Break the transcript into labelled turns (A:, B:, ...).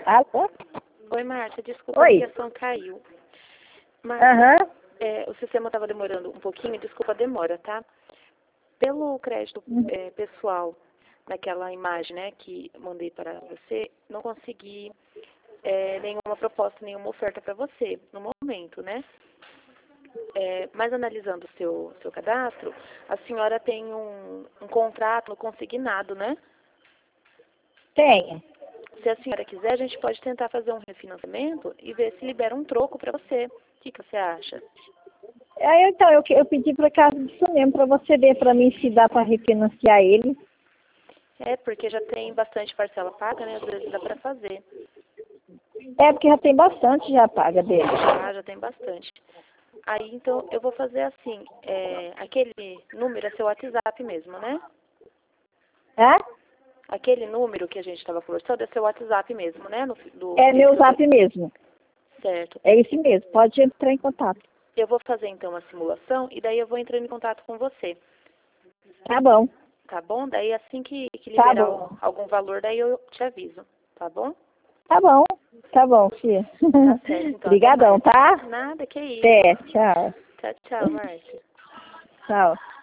A: Alô?
B: Oi, Márcia, desculpa, a
A: Oi.
B: ligação caiu. Márcia,
A: Aham.
B: o sistema estava demorando um pouquinho, desculpa a demora, tá? Pelo crédito pessoal daquela imagem, né, que mandei para você, não consegui nenhuma proposta, nenhuma oferta para você no momento, né? Mas analisando o seu cadastro, a senhora tem um contrato consignado, né?
A: Tem.
B: Se a senhora quiser, a gente pode tentar fazer um refinanciamento e ver se libera um troco para você. O que você acha?
A: Então, eu pedi por causa disso mesmo, para você ver para mim se dá para refinanciar ele.
B: Porque já tem bastante parcela paga, né? Às vezes dá para fazer.
A: Porque já tem bastante já paga dele.
B: Já tem bastante. Aí, então, eu vou fazer assim, aquele número é seu WhatsApp mesmo, né?
A: É?
B: Aquele número que a gente estava conversando é seu WhatsApp mesmo, né?
A: É meu zap mesmo.
B: Certo.
A: É esse mesmo, pode entrar em contato.
B: Eu vou fazer, então, a simulação e daí eu vou entrando em contato com você.
A: Tá bom.
B: Tá bom? Daí, assim que
A: Tá
B: liberar
A: bom.
B: algum valor, daí eu te aviso. Tá bom?
A: Tá bom, filha.
B: Tá certo, então.
A: Obrigadão,
B: Até
A: tá?
B: mais. Nada, que isso.
A: Até, tchau.
B: Tchau, tchau, Márcia.
A: Tchau.